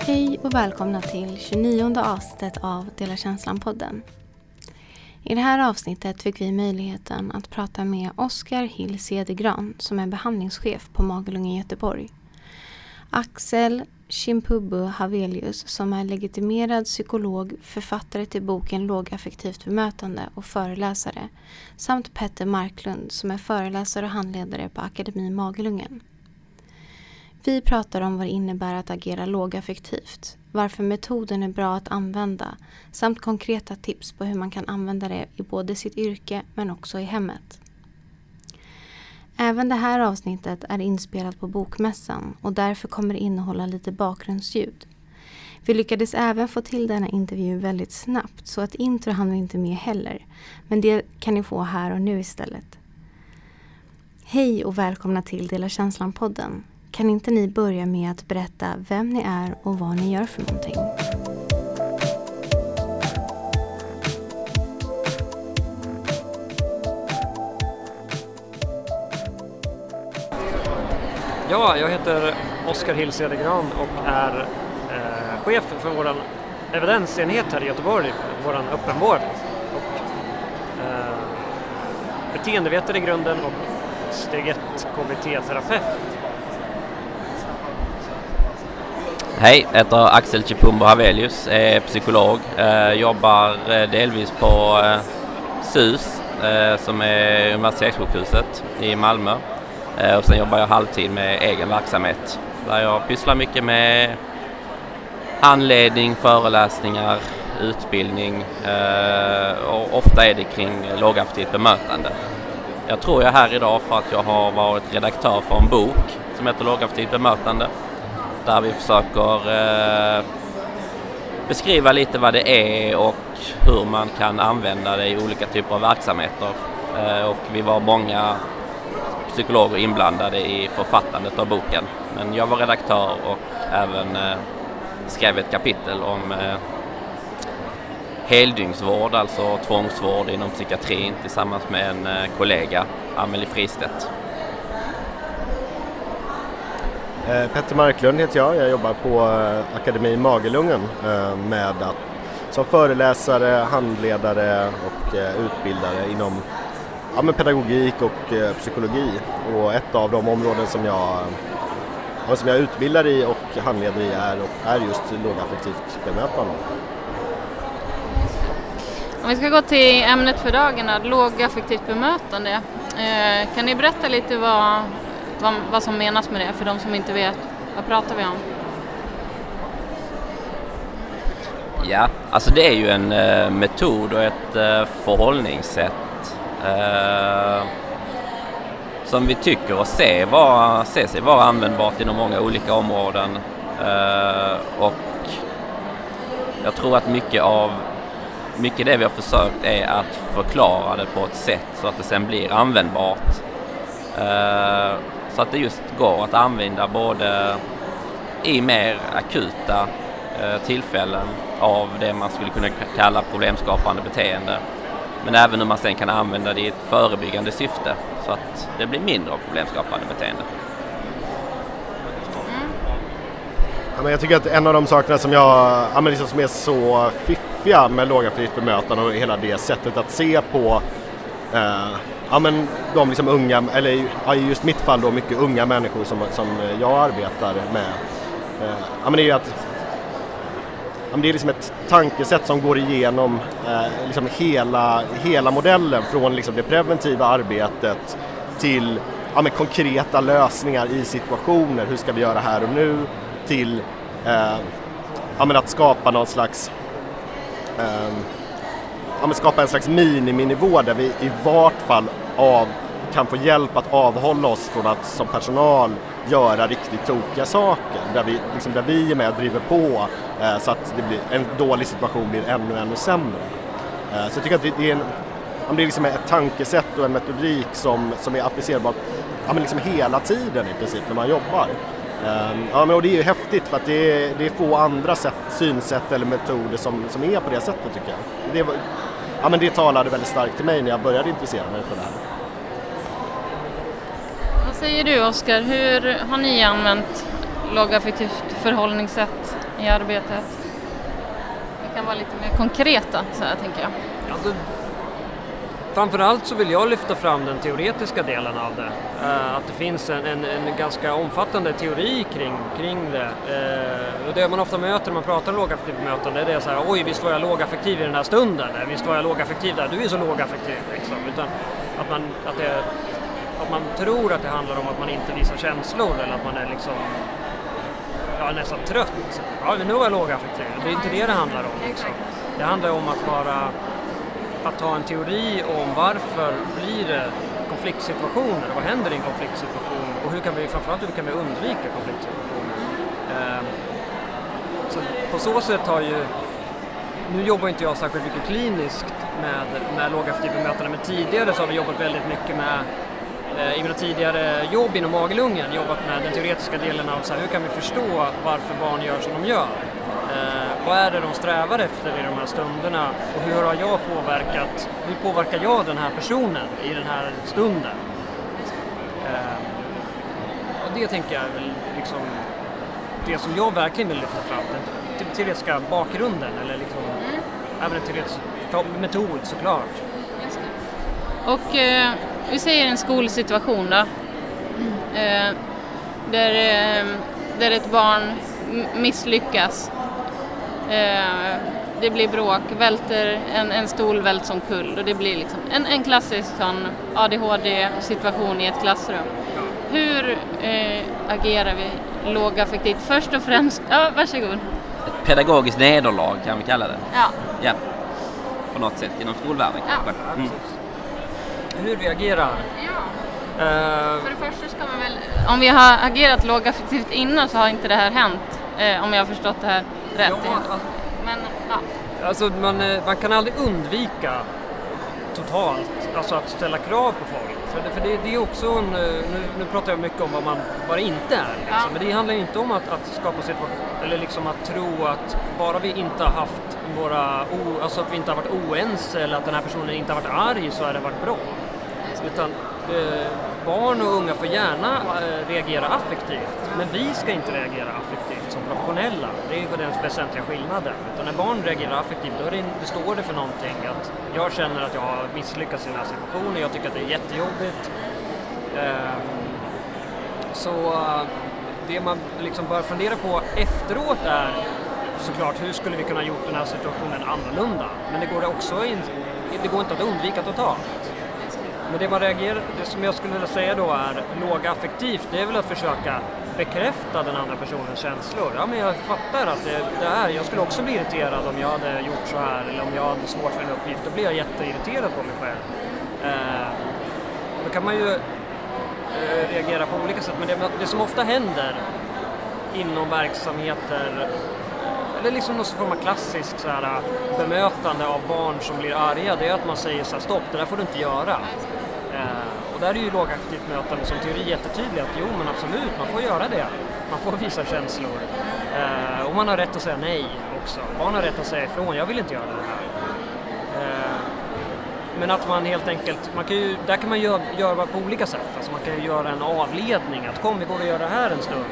Hej och välkomna till 29:e avsnittet av Dela känslan-podden. I det här avsnittet fick vi möjligheten att prata med Oskar Hill Cedergran som är behandlingschef på Magelungen i Göteborg. Axel Chimpubbu Havelius som är legitimerad psykolog, författare till boken Lågaffektivt bemötande och föreläsare, samt Petter Marklund som är föreläsare och handledare på Akademi Magelungen. Vi pratar om vad det innebär att agera lågaffektivt, varför metoden är bra att använda, samt konkreta tips på hur man kan använda det i både sitt yrke men också i hemmet. Även det här avsnittet är inspelat på Bokmässan och därför kommer det innehålla lite bakgrundsljud. Vi lyckades även få till denna intervju väldigt snabbt så att intro hann vi inte med heller, men det kan ni få här och nu istället. Hej och välkomna till Dela känslan-podden. Kan inte ni börja med att berätta vem ni är och vad ni gör för någonting? Ja, jag heter Oskar Hill Cedergran och är chef för vår evidensenhet här i Göteborg, vår öppenvård. Och beteendevetare i grunden och steg 1 KBT-terapeut. Hej, jag heter Axel Chimpubbu Havelius, är psykolog, jobbar delvis på SUS som är universitetssjukhuset i Malmö. Och sen jobbar jag halvtid med egen verksamhet där jag pysslar mycket med handledning, föreläsningar, utbildning och ofta är det kring lågaffektivt bemötande. Jag tror jag är här idag för att jag har varit redaktör för en bok som heter Lågaffektivt bemötande där vi försöker beskriva lite vad det är och hur man kan använda det i olika typer av verksamheter. Och vi var många psykologer inblandade i författandet av boken. Men jag var redaktör och även skrev ett kapitel om heldygnsvård, alltså tvångsvård inom psykiatrin tillsammans med en kollega, Amelie Fristedt. Petter Marklund heter jag. Jag jobbar på Akademi Magelungen med som föreläsare, handledare och utbildare inom pedagogik och psykologi. Och ett av de områden som jag utbildar i och handleder i är just lågaffektivt bemötande. Om vi ska gå till ämnet för dagen, lågaffektivt bemötande. Kan ni berätta lite vad som menas med det för de som inte vet? Vad pratar vi om? Ja, alltså det är ju en metod och ett förhållningssätt som vi tycker och ser sig vara användbart inom många olika områden. Och jag tror att mycket det vi har försökt är att förklara det på ett sätt så att det sen blir användbart. Så att det just går att använda både i mer akuta tillfällen av det man skulle kunna kalla problemskapande beteende. Men även hur man sen kan använda det i ett förebyggande syfte så att det blir mindre av problemskapande beteende. Ja, men jag tycker att en av de sakerna som som är så fiffiga med lågaffektivt bemötande och hela det sättet att se på de liksom unga, eller i just mitt fall då mycket unga människor som jag arbetar med. Det är ju att det är liksom ett tankesätt som går igenom liksom hela modellen från liksom det preventiva arbetet till konkreta lösningar i situationer. Hur ska vi göra här och nu? Till att skapa någon slags skapa en slags miniminivå där vi i vart fall kan få hjälp att avhålla oss från att som personal göra riktigt tokiga saker. Där vi är med och driver på så att det blir en dålig situation blir ännu sämre. Så jag tycker att det är liksom ett tankesätt och en metodik som är applicerbar liksom hela tiden i princip när man jobbar. Och det är ju häftigt för att det är få andra synsätt eller metoder som är på det sättet tycker jag. Det talade väldigt starkt till mig när jag började intressera mig för det här. Vad säger du Oskar, hur har ni använt lågaffektivt förhållningssätt i arbetet? Det kan vara lite mer konkreta, så här tänker jag. Alltså, framförallt så vill jag lyfta fram den teoretiska delen av det. Att det finns en ganska omfattande teori kring det. Och det man ofta möter när man pratar om lågaffektivt bemötande, det är så här: oj, visst var jag lågaffektiv i den här stunden, visst var jag lågaffektiv där, du är så lågaffektiv liksom. Utan att man tror att det handlar om att man inte visar känslor, eller att man är liksom nästan trött. Ja, nu var jag lågaffektiv. Det är inte det handlar om liksom. Det handlar om att ha en teori om varför blir det konfliktsituationer, vad händer i en konfliktsituation och framförallt hur kan vi undvika konfliktsituationer. Så på så sätt nu jobbar inte jag särskilt mycket kliniskt med lågaffektivt bemötande, men tidigare så har vi jobbat väldigt mycket med i mina tidigare jobb inom magelungen, jobbat med den teoretiska delen av så här, hur kan vi förstå varför barn gör som de gör. Vad är det de strävar efter i de här stunderna och hur påverkar jag den här personen i den här stunden? Och det tänker jag är väl liksom det som jag verkligen vill lyfta fram, den teoretiska bakgrunden, eller liksom även en teoretisk metod såklart. Just det. Och vi säger en skolsituation då, där ett barn misslyckas. Det blir bråk, en stol välts som kull, och det blir liksom en klassisk sån ADHD-situation i ett klassrum. Hur agerar vi lågaffektivt? Först och främst, varsågod. Ett pedagogiskt nederlag kan vi kalla det. Ja. På något sätt inom skolvärlden kanske. Hur vi agerar? Ja. För det första ska man väl, om vi har agerat lågaffektivt innan så har inte det här hänt, om jag har förstått det här rätt. Men alltså man kan aldrig undvika totalt, alltså att ställa krav på folk. För det är också nu pratar jag mycket om vad det inte är liksom. Men det handlar ju inte om att skapa situation, eller liksom att tro att bara vi inte har haft alltså att vi inte har varit oense eller att den här personen inte har varit arg så har det varit bra. Utan barn och unga får gärna reagera affektivt, men vi ska inte reagera affektivt som professionella. Det är ju den väsentliga skillnaden. Utan när barn reagerar affektivt, då står det för någonting. Att jag känner att jag har misslyckats i den här situationen, jag tycker att det är jättejobbigt. Så det man liksom bör fundera på efteråt är såklart, hur skulle vi kunna gjort den här situationen annorlunda? Men det går inte att undvika totalt. Men det som jag skulle vilja säga då är lågaffektivt, det är väl att försöka bekräfta den andra personens känslor. Ja, men jag fattar att jag skulle också bli irriterad om jag hade gjort så här, eller om jag hade svårt för en uppgift, då blir jag jätteirriterad på mig själv. Då kan man ju reagera på olika sätt, men det som ofta händer inom verksamheter, eller liksom någon form av klassisk så här, bemötande av barn som blir arga, det är att man säger så här: stopp, det där får du inte göra. Och där är ju lågaffektivt mötande som teori jättetydlig att jo, men absolut, man får göra det. Man får visa känslor. Och man har rätt att säga nej också. Barn har rätt att säga ifrån, jag vill inte göra det här. Men att man helt enkelt, där kan man göra på olika sätt. Alltså man kan ju göra en avledning, att kom, vi går och gör det här en stund.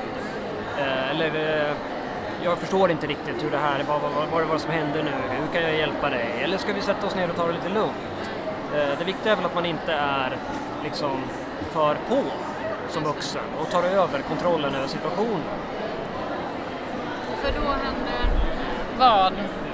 Jag förstår inte riktigt hur det här, vad som händer nu, hur kan jag hjälpa dig? Eller ska vi sätta oss ner och ta det lite lugnt? Det viktiga är väl att man inte är liksom för på som vuxen och tar över kontrollen över situationen. För då händer vad?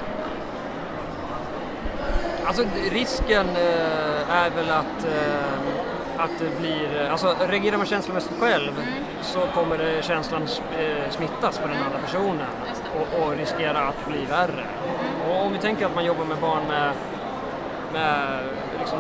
Alltså risken är väl att det blir, alltså reagerar man känslomässigt själv så kommer känslan smittas på den andra personen och riskerar att bli värre. Och om vi tänker att man jobbar med barn med liksom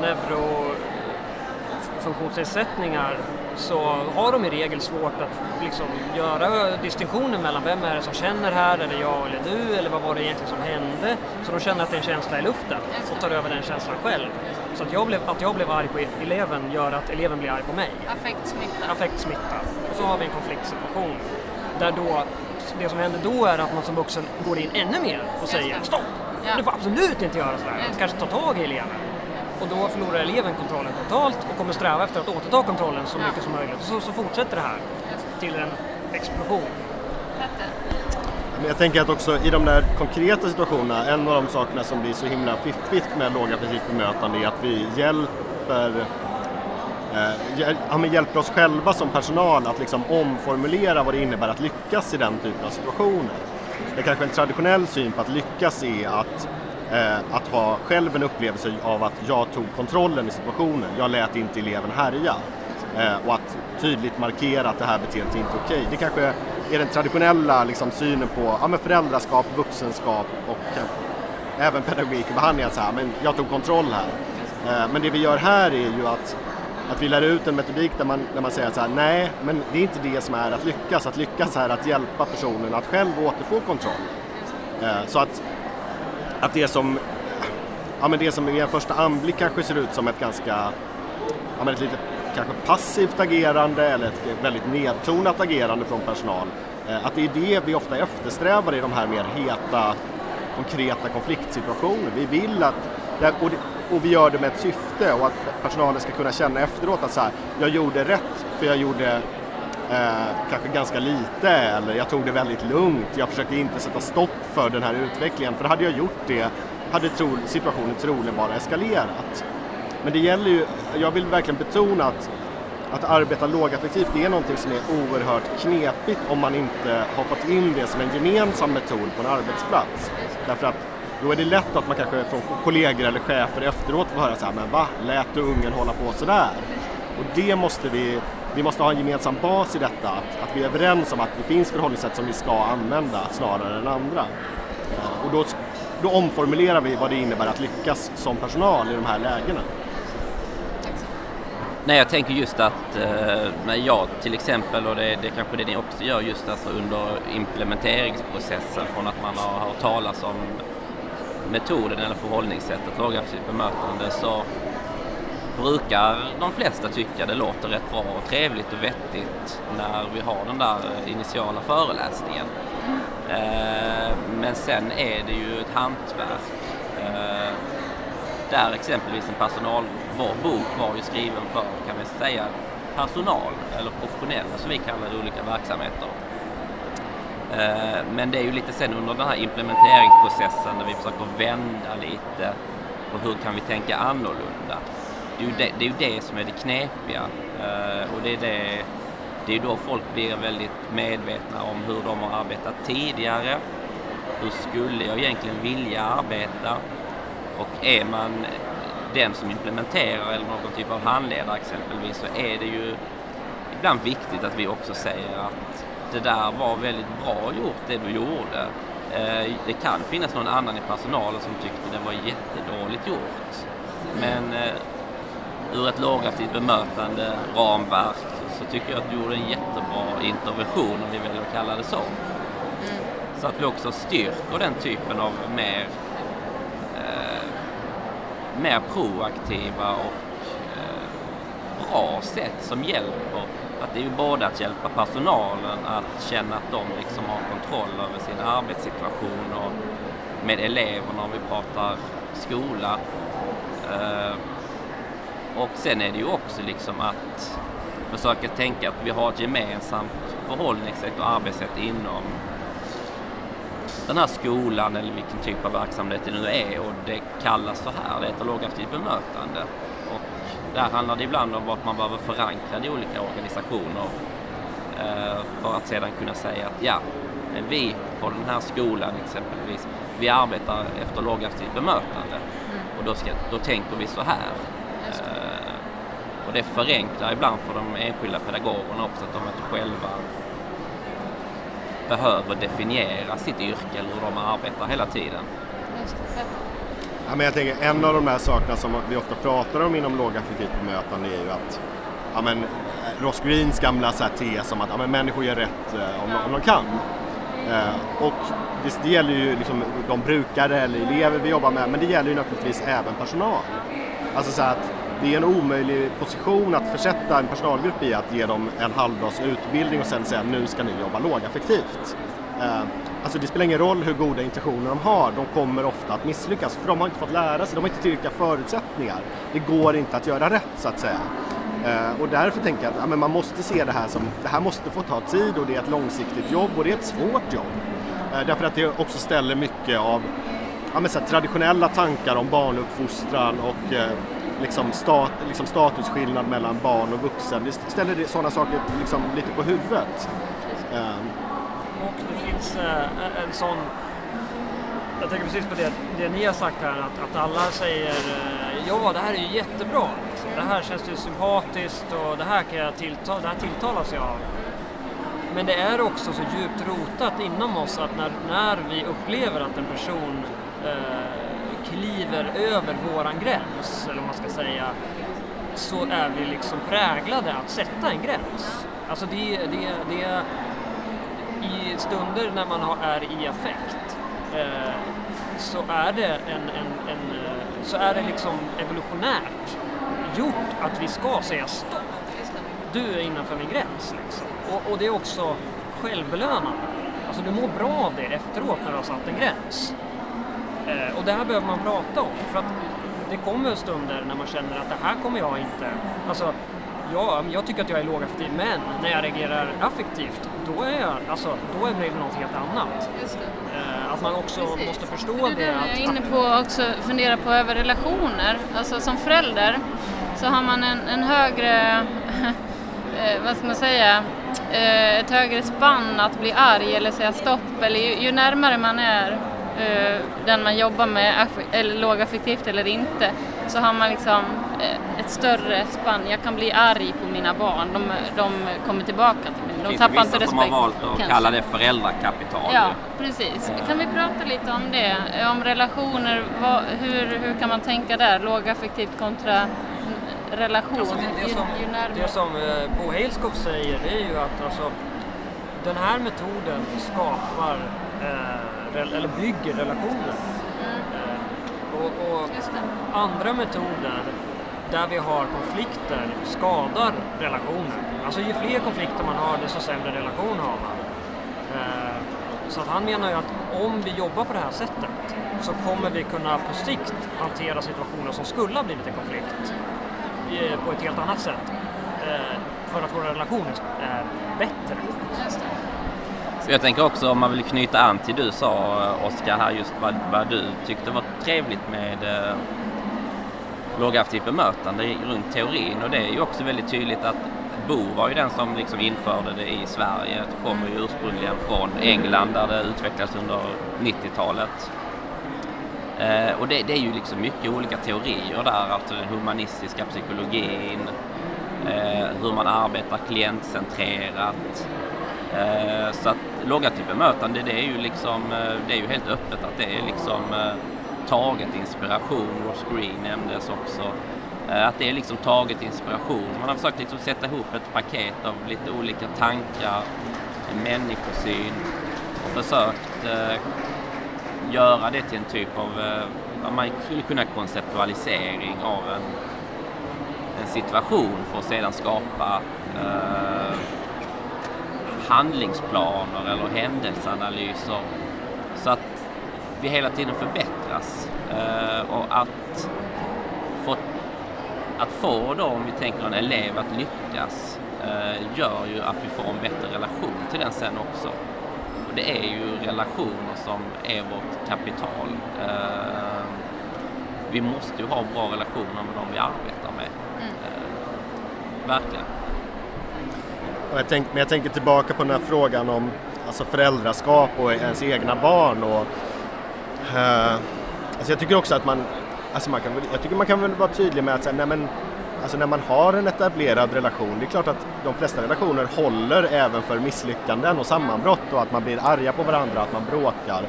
neurofunktionsnedsättningar, så har de i regel svårt att liksom göra distinktionen mellan vem är det som känner här, är det jag eller du, eller vad var det egentligen som hände, så de känner att det är en känsla i luften och tar över den känslan själv. Så att jag blev arg på eleven gör att eleven blir arg på mig. Affektsmitta. Och så har vi en konfliktsituation där då det som händer då är att man som vuxen går in ännu mer och säger stopp, du får absolut inte göra sådär, kanske ta tag i eleven. Och då förlorar eleven kontrollen totalt och kommer sträva efter att återta kontrollen så mycket som möjligt. Så fortsätter det här till en explosion. Men jag tänker att också i de där konkreta situationerna, en av de sakerna som blir så himla fiffigt med lågaffektivt bemötande är att vi hjälper oss själva som personal att liksom omformulera vad det innebär att lyckas i den typen av situationer. Det är kanske en traditionell syn på att lyckas är att ha själv en upplevelse av att jag tog kontrollen i situationen, jag lät inte eleven härja. Och att tydligt markera att det här beteendet är inte okej. Det kanske är den traditionella liksom, synen på föräldraskap, vuxenskap och även pedagogik och behandling. Så här, men jag tog kontroll här. Men det vi gör här är ju att vi lär ut en metodik där man säger så här, nej, men det är inte det som är att lyckas. Att lyckas är att hjälpa personen att själv återfå kontroll. Så att det som i en första anblick kanske ser ut som ett ganska ett lite kanske passivt agerande eller ett väldigt nedtonat agerande från personal. Att det är det vi ofta eftersträvar i de här mer heta, konkreta konfliktsituationer. Vi vill och vi gör det med ett syfte och att personalen ska kunna känna efteråt att så här, jag gjorde rätt för jag gjorde kanske ganska lite eller jag tog det väldigt lugnt. Jag försökte inte sätta stopp för den här utvecklingen, för hade jag gjort det hade situationen troligen bara eskalerat. Men det gäller ju, jag vill verkligen betona att arbeta lågaffektivt är någonting som är oerhört knepigt om man inte har fått in det som en gemensam metod på en arbetsplats. Därför att då är det lätt att man kanske från kollegor eller chefer efteråt får höra så här, men va, lät du ungen hålla på så där? Och det måste vi måste ha en gemensam bas i detta, att vi är överens om att det finns förhållningssätt som vi ska använda snarare än andra. Och då omformulerar vi vad det innebär att lyckas som personal i de här lägena. Nej, jag tänker just att när jag till exempel, och det kanske det ni också gör just alltså under implementeringsprocessen från att man har hört talas om metoden eller förhållningssättet lågaffektivt bemötande, så brukar de flesta tycka det låter rätt bra och trevligt och vettigt när vi har den där initiala föreläsningen. Men sen är det ju ett hantverk. Där exempelvis vår bok var ju skriven för, kan vi säga, personal eller professionella som vi kallar olika verksamheter. Men det är ju lite sen under den här implementeringsprocessen där vi försöker vända lite på hur kan vi tänka annorlunda. Det är ju det som är det knepiga, och det är ju då folk blir väldigt medvetna om hur de har arbetat tidigare. Hur skulle jag egentligen vilja arbeta? Och är man den som implementerar eller någon typ av handledare exempelvis, så är det ju ibland viktigt att vi också säger att det där var väldigt bra gjort, det du gjorde. Det kan finnas någon annan i personalen som tyckte det var jättedåligt gjort. Men ur ett lågaffektivt bemötande ramverk så tycker jag att du gjorde en jättebra intervention, om vi väljer att kalla det så. Så att vi också styrker den typen av mer proaktiva och bra sätt som hjälper. Att det är ju både att hjälpa personalen att känna att de liksom har kontroll över sin arbetssituation och med eleverna om vi pratar skola. Och sen är det ju också liksom att försöka tänka att vi har ett gemensamt förhållningssätt och arbetssätt inom den här skolan eller vilken typ av verksamhet det nu är, och det kallas så här, det är ett lågaffektivt bemötande. Och där handlar det ibland om att man behöver förankra de olika organisationer för att sedan kunna säga att ja, men vi på den här skolan exempelvis, vi arbetar efter lågaffektivt bemötande och då tänker vi så här. Och det förenklar ibland för de enskilda pedagogerna också, att de inte själva behöver definiera sitt yrke eller hur de arbetar hela tiden. Ja, men jag tänker, en av de här sakerna som vi ofta pratar om inom lågaffektivt bemötande är ju att Ross Greens gamla så här tes om att människor gör rätt om de kan. Och det gäller ju liksom de brukare eller elever vi jobbar med, men det gäller ju naturligtvis även personal. Alltså så att det är en omöjlig position att försätta en personalgrupp i att ge dem en halvdags utbildning och sen säga nu ska ni jobba lågaffektivt. Alltså det spelar ingen roll hur goda intentioner de har, de kommer ofta att misslyckas för de har inte fått lära sig, de har inte tillräckliga förutsättningar. Det går inte att göra rätt så att säga. Och därför tänker jag att man måste se det här som, det här måste få ta tid och det är ett långsiktigt jobb och det är ett svårt jobb. Därför att det också ställer mycket av traditionella tankar om barnuppfostran och liksom statusskillnad mellan barn och vuxen. Det ställer sådana saker liksom lite på huvudet. Och det finns en sån... Jag tänker precis på det ni har sagt här, att alla säger ja, det här är ju jättebra. Det här känns ju sympatiskt och det här tilltalas jag av. Men det är också så djupt rotat inom oss att när vi upplever att en person kliver över våran gräns, eller vad man ska säga, så är vi liksom präglade att sätta en gräns. Alltså det är i stunder när man är i affekt, så är det så är det liksom evolutionärt gjort att vi ska säga stopp. Du är innanför min gräns liksom. Och det är också självbelönande. Alltså du mår bra av det efteråt när du har satt en gräns. Och det här behöver man prata om, för att det kommer stunder när man känner att det här kommer jag inte. Alltså jag tycker att jag är lågaffektiv, men när jag reagerar affektivt, då är det något helt annat. Just det. Att man också måste förstå det. Jag är inne på också fundera på över relationer. Alltså som förälder så har man en högre, vad ska man säga, ett högre spann att bli arg eller säga stopp. Eller ju närmare man är den man jobbar med, eller lågaffektivt eller inte, så har man liksom ett större spann. Jag kan bli arg på mina barn. De kommer tillbaka till mig. De tappar inte respekt. Som har valt att kalla det föräldrakapital. Ja, precis. Kan vi prata lite om det? Om relationer, hur kan man tänka där? Lågaffektivt kontra relation. Alltså det som Bo Heilskov säger, det är ju att den här metoden skapar eller bygger relationer. Och andra metoder där vi har konflikter skadar relationer. Alltså ju fler konflikter man har, desto sämre relation har man. Så att han menar ju att om vi jobbar på det här sättet så kommer vi kunna på sikt hantera situationer som skulle ha blivit en konflikt på ett helt annat sätt. För att våra relationer är bättre. Så jag tänker också, om man vill knyta an till du sa, Oskar, här just vad du tyckte var trevligt med lågaffektivt bemötande runt teorin, och det är ju också väldigt tydligt att Bo var ju den som liksom införde det i Sverige. Det kommer ju ursprungligen från England där det utvecklades under 90-talet. Och det är ju liksom mycket olika teorier där, alltså den humanistiska psykologin, hur man arbetar klientcentrerat. Så att lågaffektivt bemötande, det är ju liksom, det är ju helt öppet att det är liksom taget inspiration. Ross Green nämndes också. Att det är liksom taget inspiration. Man har försökt liksom sätta ihop ett paket av lite olika tankar, en människosyn, och försökt göra det till en typ av, man skulle kunna konceptualisering av en situation för att sedan skapa handlingsplaner eller händelseanalyser så att vi hela tiden förbättras, och att få då, om vi tänker en elev att lyckas, gör ju att vi får en bättre relation till den sen också. Och det är ju relationer som är vårt kapital. Vi måste ju ha bra relationer med dem vi arbetar med. Verkligen. Och jag tänker tillbaka på den här frågan om föräldraskap och ens egna barn. Och, jag tycker också att man kan väl vara tydlig med att säga, när man har en etablerad relation, det är klart att de flesta relationer håller även för misslyckanden och sammanbrott, och att man blir arga på varandra, att man bråkar.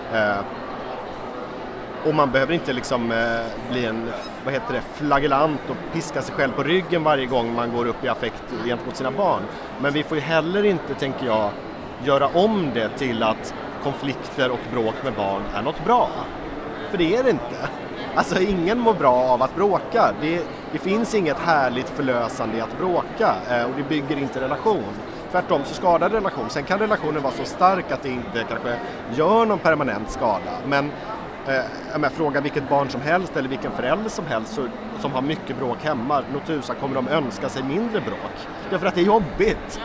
Och man behöver inte bli en flagellant och piska sig själv på ryggen varje gång man går upp i affekt gentemot sina barn. Men vi får ju heller inte, tänker jag, göra om det till att konflikter och bråk med barn är något bra. För det är det inte. Ingen mår bra av att bråka. Det finns inget härligt förlösande i att bråka, och det bygger inte relation. Tvärtom så skadar relation. Sen kan relationen vara så stark att det inte kanske gör någon permanent skada. Men fråga vilket barn som helst eller vilken förälder som helst som har mycket bråk hemma, notusa kommer de önska sig mindre bråk. Därför att det är jobbigt.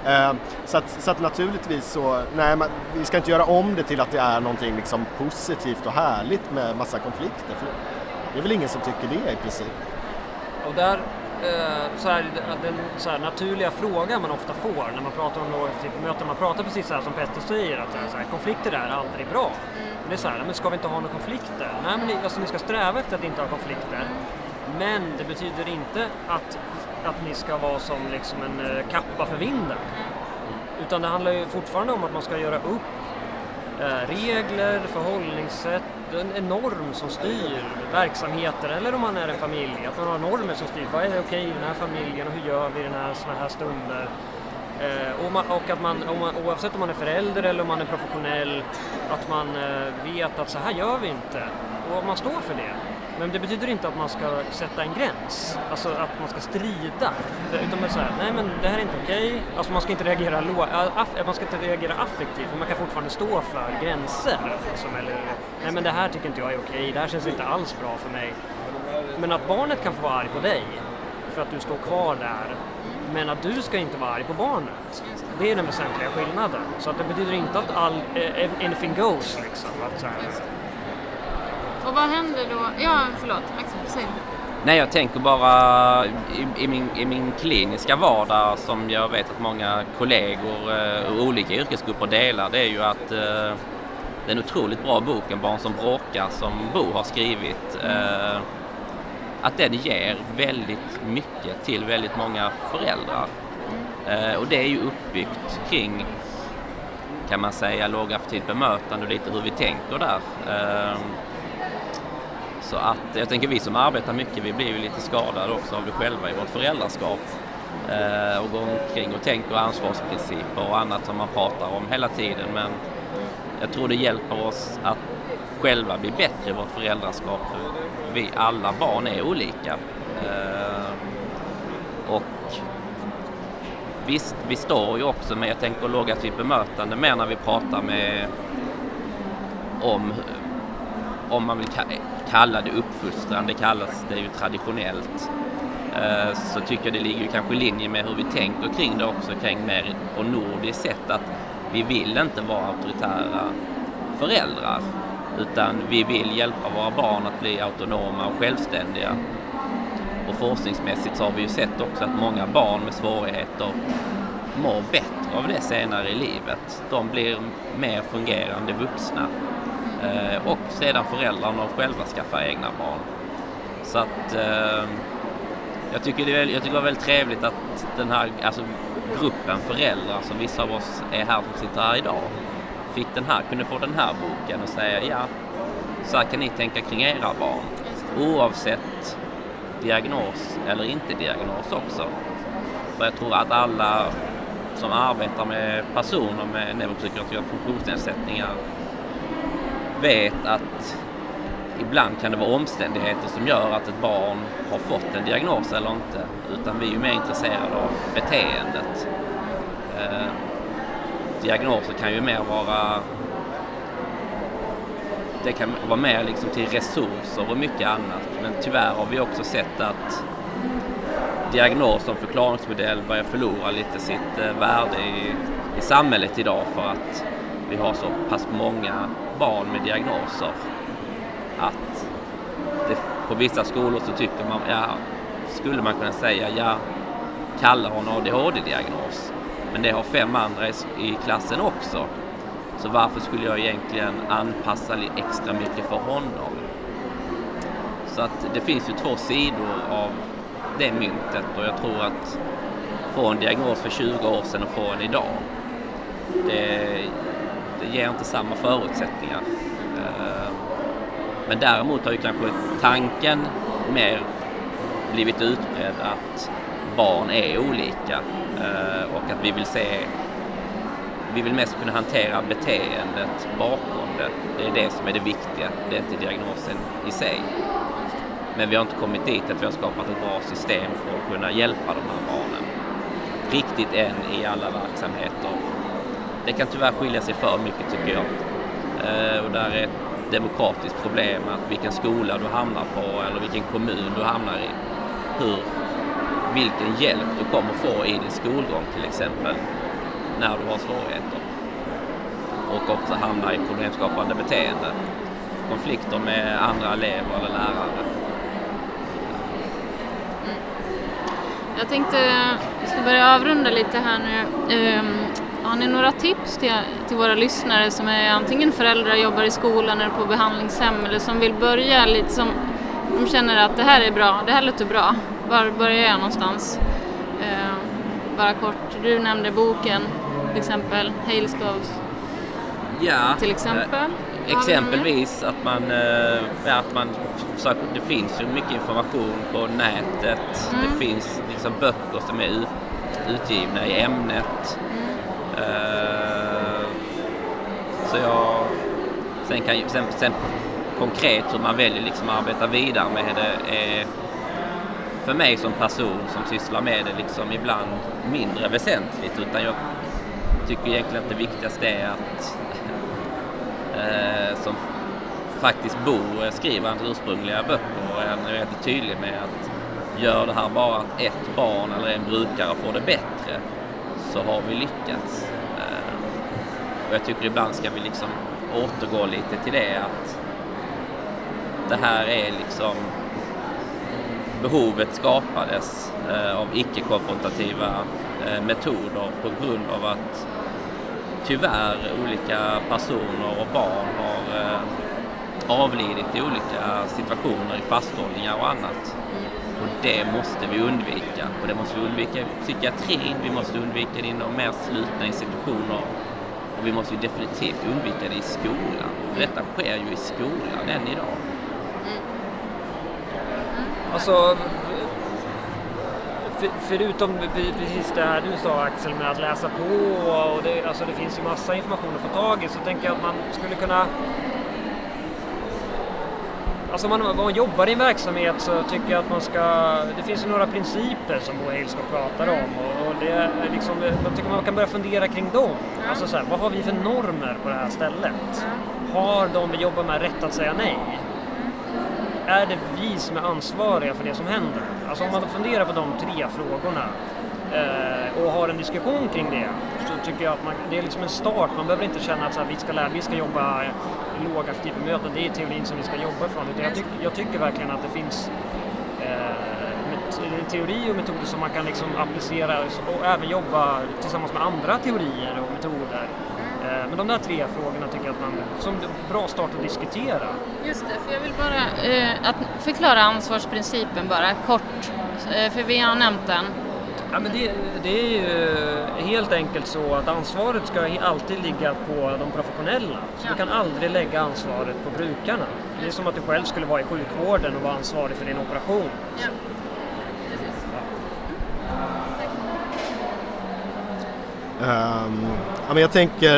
Så att naturligtvis så, vi ska inte göra om det till att det är någonting liksom positivt och härligt med massa konflikter. För det är väl ingen som tycker det i princip. Och där den så här naturliga frågan man ofta får när man pratar om lågaffektivt bemötande, man pratar precis så här som Petter säger, att så här, konflikter är aldrig bra. Men det är så här, men ska vi inte ha några konflikter? Nej, men ni ska sträva efter att inte ha konflikter. Men det betyder inte att ni ska vara som liksom en kappa för vinden. Utan det handlar ju fortfarande om att man ska göra upp regler, förhållningssätt, en norm som styr verksamheter, eller om man är en familj, att man har normer som styr vad är okej i den här familjen och hur gör vi såna här stunder. Och att man, oavsett om man är förälder eller om man är professionell, att man vet att så här gör vi inte och man står för det. Men det betyder inte att man ska sätta en gräns, alltså att man ska strida, utan man säger nej men det här är inte okej. Alltså man ska inte reagera affektivt, men man kan fortfarande stå för gränser liksom, eller nej men det här tycker inte jag är okej, det här känns inte alls bra för mig. Men att barnet kan få vara arg på dig för att du står kvar där, men att du ska inte vara arg på barnet. Det är den väsentliga skillnaden. Så att det betyder inte att anything goes liksom, att så här. Och vad händer då? Ja, förlåt. Axel, säg det. Nej, jag tänker bara i min kliniska vardag, som jag vet att många kollegor och olika yrkesgrupper delar, det är ju att det är en otroligt bra bok, En barn som bråkar, som Bo har skrivit. Att den ger väldigt mycket till väldigt många föräldrar. Och det är ju uppbyggt kring, kan man säga, lågaffektivt bemötande och lite hur vi tänker där. Så att jag tänker vi som arbetar mycket, vi blir ju lite skadade också av det själva i vårt föräldraskap. Och går omkring och tänker ansvarsprinciper och annat som man pratar om hela tiden. Men jag tror det hjälper oss att själva bli bättre i vårt föräldraskap. För vi alla barn är olika. Och visst, vi står ju också med, jag tänker lågaffektivt bemötande, men när vi pratar med om man vill kalla det uppfostran, det kallas det ju traditionellt, så tycker jag det ligger ju kanske i linje med hur vi tänker kring det också, kring mer på nordiskt sätt, att vi vill inte vara auktoritära föräldrar, utan vi vill hjälpa våra barn att bli autonoma och självständiga. Och forskningsmässigt så har vi ju sett också att många barn med svårigheter mår bättre av det senare i livet. De blir mer fungerande vuxna. Och sedan föräldrarna och själva skaffa egna barn. Så att jag tycker det var väldigt trevligt att den här gruppen föräldrar som vissa av oss är här som sitter här idag kunde få den här boken och säga ja, så här kan ni tänka kring era barn. Oavsett diagnos eller inte diagnos också. För jag tror att alla som arbetar med personer med neuropsykiatriska funktionsnedsättningar vet att ibland kan det vara omständigheter som gör att ett barn har fått en diagnos eller inte, utan vi är ju mer intresserade av beteendet. Diagnoser kan ju mer vara, det kan vara mer liksom till resurser och mycket annat, men tyvärr har vi också sett att diagnos som förklaringsmodell börjar förlora lite sitt värde i samhället idag, för att vi har så pass många barn med diagnoser att på vissa skolor så tycker man, skulle man kunna säga, Kalle har en ADHD-diagnos, men det har 5 andra i klassen också. Så varför skulle jag egentligen anpassa lite extra mycket för honom? Så att det finns ju 2 sidor av det myntet, och jag tror att få en diagnos för 20 år sedan och få en idag, det ger inte samma förutsättningar. Men däremot har ju kanske tanken mer blivit utbredd att barn är olika, och att vi vill mest kunna hantera beteendet bakom det. Det är det som är det viktiga, det är inte diagnosen i sig. Men vi har inte kommit dit att vi har skapat ett bra system för att kunna hjälpa de här barnen riktigt än i alla verksamheter. Det kan tyvärr skilja sig för mycket, tycker jag. Och där är ett demokratiskt problem att vilken skola du hamnar på eller vilken kommun du hamnar i, vilken hjälp du kommer få i din skolgång till exempel, när du har svårigheter. Och också hamnar i problemskapande beteenden. Konflikter med andra elever eller lärare. Jag tänkte jag ska börja avrunda lite här nu. Har ni några tips till våra lyssnare som är antingen föräldrar, jobbar i skolan eller på behandlingshem eller som vill börja lite som de känner att det här är bra, det här låter bra. Var börjar jag någonstans? Bara kort, du nämnde boken till exempel, Hailscows. Ja, till exempel. Exempelvis att man det finns ju mycket information på nätet. Det finns liksom böcker som är utgivna i ämnet. Så sen konkret hur man väljer liksom att arbeta vidare med det är för mig som person som sysslar med det liksom ibland mindre väsentligt, utan jag tycker egentligen att det viktigaste är att som faktiskt skriver hans ursprungliga böcker och är väldigt tydlig med att gör det här bara att ett barn eller en brukare får det bättre så har vi lyckats. Och jag tycker ibland ska vi liksom återgå lite till det, att det här är liksom behovet skapades av icke-konfrontativa metoder på grund av att tyvärr olika personer och barn har avlidit i olika situationer i fasthållningar och annat. Och det måste vi undvika. Och det måste vi undvika i psykiatrin, vi måste undvika det inom mer slutna institutioner. Och vi måste ju definitivt undvika det i skolan. För detta sker ju i skolan än idag. Alltså, förutom precis det här du sa Axel med att läsa på och det finns ju massa information att få tag i, så tänker jag att man skulle kunna, alltså om man jobbar i en verksamhet så tycker jag att det finns ju några principer som Bo Hailscow pratar om och det är liksom, jag tycker man kan börja fundera kring dem. Alltså så här, vad har vi för normer på det här stället? Har de vi jobbar med rätt att säga nej? Är det vi som är ansvariga för det som händer? Alltså om man funderar på de 3 frågorna och har en diskussion kring det, så tycker jag att det är liksom en start. Man behöver inte känna att så här, vi ska jobba lågaffektivt möten, det är teorin som vi ska jobba ifrån. Utan jag tycker verkligen att det finns teori och metoder som man kan liksom applicera och även jobba tillsammans med andra teorier och metoder. Men de där 3 frågorna tycker jag att man som bra start att diskutera. Just det, för jag vill bara att förklara ansvarsprincipen bara kort, för vi har nämnt den. Ja, men det är ju helt enkelt så att ansvaret ska alltid ligga på de professionella. Så du kan aldrig lägga ansvaret på brukarna. Det är som att du själv skulle vara i sjukvården och vara ansvarig för din operation. Ja. Men jag tänker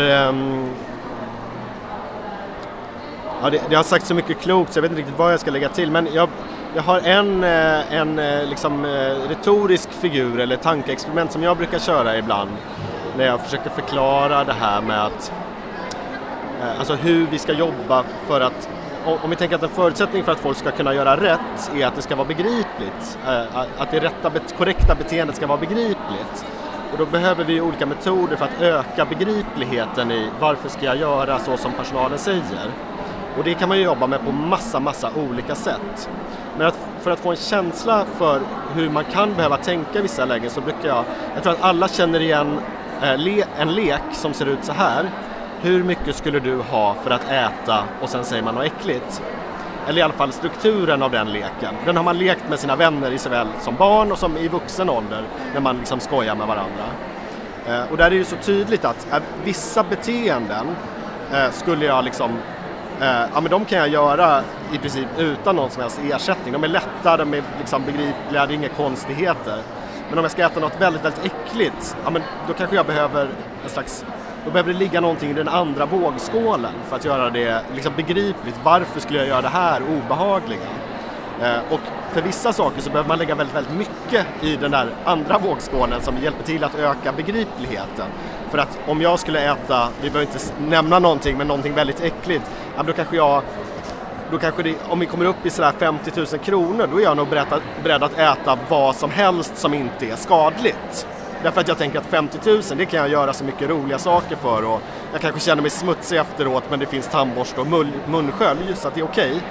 det har sagt så mycket klokt så jag vet inte riktigt vad jag ska lägga till, men jag har en liksom retorisk figur eller tankeexperiment som jag brukar köra ibland när jag försöker förklara det här med att alltså hur vi ska jobba för att, om vi tänker att en förutsättning för att folk ska kunna göra rätt är att det ska vara begripligt, att det korrekta beteendet ska vara begripligt. Och då behöver vi olika metoder för att öka begripligheten i varför ska jag göra så som personalen säger. Och det kan man ju jobba med på massa olika sätt. Men för att få en känsla för hur man kan behöva tänka i vissa lägen så brukar jag tror att alla känner igen en lek som ser ut så här. Hur mycket skulle du ha för att äta och sen säger man något äckligt? Eller i alla fall strukturen av den leken. Den har man lekt med sina vänner i såväl som barn och som i vuxen ålder när man liksom skojar med varandra. Och där är det ju så tydligt att vissa beteenden skulle jag liksom, men de kan jag göra i princip utan någon som helst ersättning. De är lätta, de är liksom begripliga, det är inga konstigheter. Men om jag ska äta något väldigt äckligt, men då kanske jag behöver då behöver det ligga någonting i den andra vågskålen för att göra det liksom begripligt. Varför skulle jag göra det här obehagliga? Och för vissa saker så behöver man lägga väldigt mycket i den där andra vågskålen som hjälper till att öka begripligheten. För att om jag skulle äta, vi behöver inte nämna någonting, men någonting väldigt äckligt, då kanske det, om vi kommer upp i sådär 50 000 kronor, då är jag nog beredd att äta vad som helst som inte är skadligt. Därför att jag tänker att 50 000, det kan jag göra så mycket roliga saker för, och jag kanske känner mig smutsig efteråt, men det finns tandborste och munskölj, så att det är okej.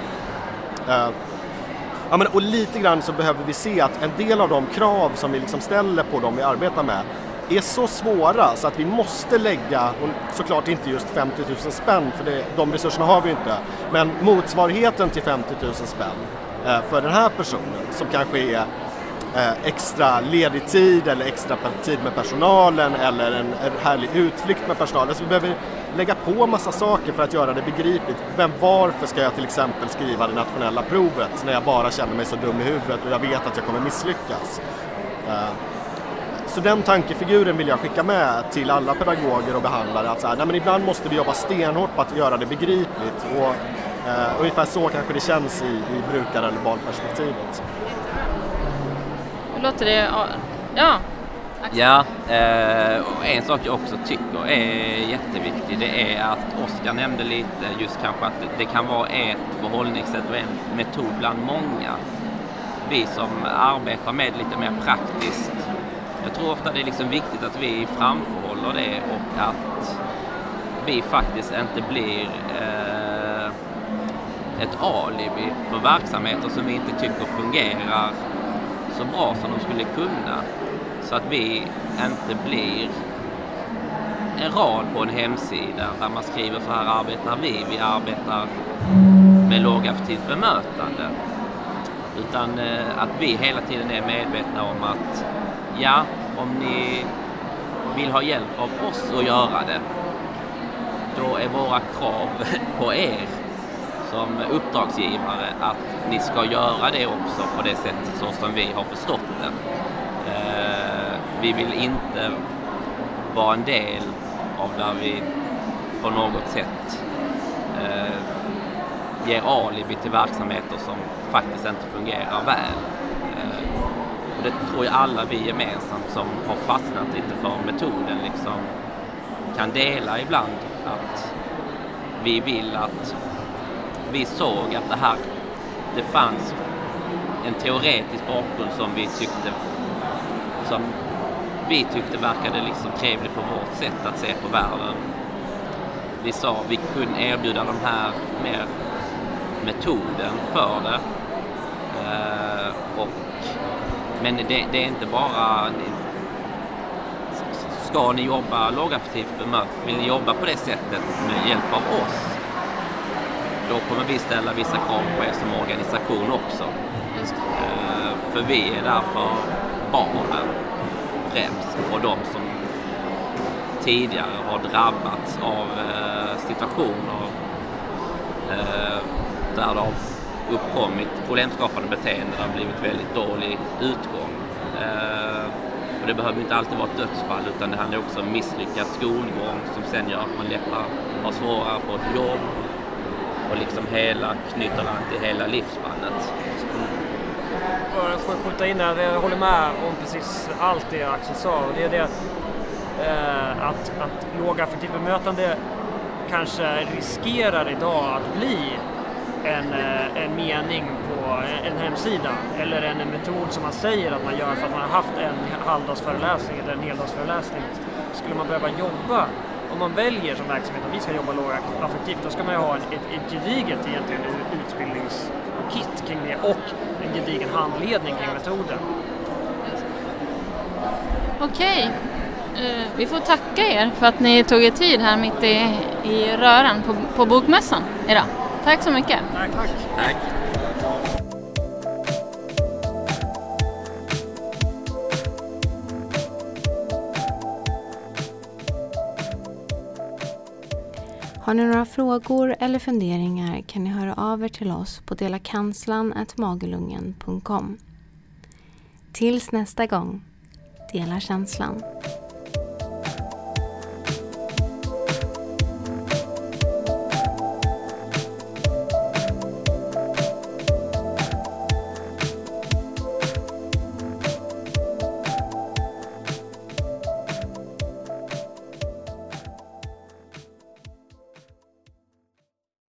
Ja, men, och lite grann så behöver vi se att en del av de krav som vi liksom ställer på dem vi arbetar med är så svåra så att vi måste lägga, och såklart inte just 50 000 spänn, för de resurserna har vi inte, men motsvarigheten till 50 000 spänn för den här personen som kanske är extra ledig tid eller extra tid med personalen eller en härlig utflykt med personalen. Så vi behöver lägga på massa saker för att göra det begripligt. Men varför ska jag till exempel skriva det nationella provet när jag bara känner mig så dum i huvudet och jag vet att jag kommer misslyckas? Så den tankefiguren vill jag skicka med till alla pedagoger och behandlare, att så här, nej, men ibland måste vi jobba stenhårt på att göra det begripligt, och ungefär så kanske det känns i brukar- eller barnperspektivet. Hur låter det? Ja. Ja, och en sak jag också tycker är jätteviktig, det är att Oskar nämnde lite just kanske att det kan vara ett förhållningssätt och en metod bland många. Vi som arbetar med lite mer praktiskt, jag tror ofta det är liksom viktigt att vi framförhåller det och att vi faktiskt inte blir ett alibi för verksamheter som vi inte tycker fungerar så bra som de skulle kunna. Så att vi inte blir en rad på en hemsida där man skriver så här arbetar vi. Vi arbetar med lågaffektivt bemötande. Utan att vi hela tiden är medvetna om att ja, om ni vill ha hjälp av oss att göra det, då är våra krav på er som uppdragsgivare att ni ska göra det också på det sättet så som vi har förstått det. Vi vill inte vara en del av där vi på något sätt ger alibi till verksamheter som faktiskt inte fungerar väl. Och det tror jag alla vi gemensamt som har fastnat lite för metoden liksom kan dela ibland, att vi vill att vi såg att det fanns en teoretisk bakgrund som vi tyckte verkade liksom trevlig för vårt sätt att se på världen. Vi sa att vi kunde erbjuda de här mer metoden för det. Men det är inte bara, ska ni jobba lågaffektivt bemött, vill ni jobba på det sättet med hjälp av oss, då kommer vi ställa vissa krav på er som organisation också. För vi är där för barnen främst, och de som tidigare har drabbats av situationer där det har uppkommit problemskapande beteende, där det har blivit väldigt dålig utgång. Och det behöver inte alltid vara ett dödsfall, utan det handlar också om misslyckad skolgång som sen gör att man lättare har svårare att få ett jobb och liksom knyter an till hela livsspannet. Jag får skjuta in där, jag håller med om precis allt det Axel sa, och det är det att lågaffektivt bemötande kanske riskerar idag att bli en mening på en hemsida eller en metod som man säger att man gör för att man har haft en halvdagsföreläsning eller en heldagsföreläsning. Skulle man behöva jobba, om man väljer som verksamhet att vi ska jobba lågaffektivt, då ska man ju ha ett gediget egentligen utbildningskit kring det och en gedigen handledning kring metoden. Okej. Vi får tacka er för att ni tog er tid här mitt i röran på bokmässan idag. Tack så mycket. Tack. Har ni några frågor eller funderingar kan ni höra av er till oss på delakanslan@magelungen.com. Tills nästa gång, dela känslan.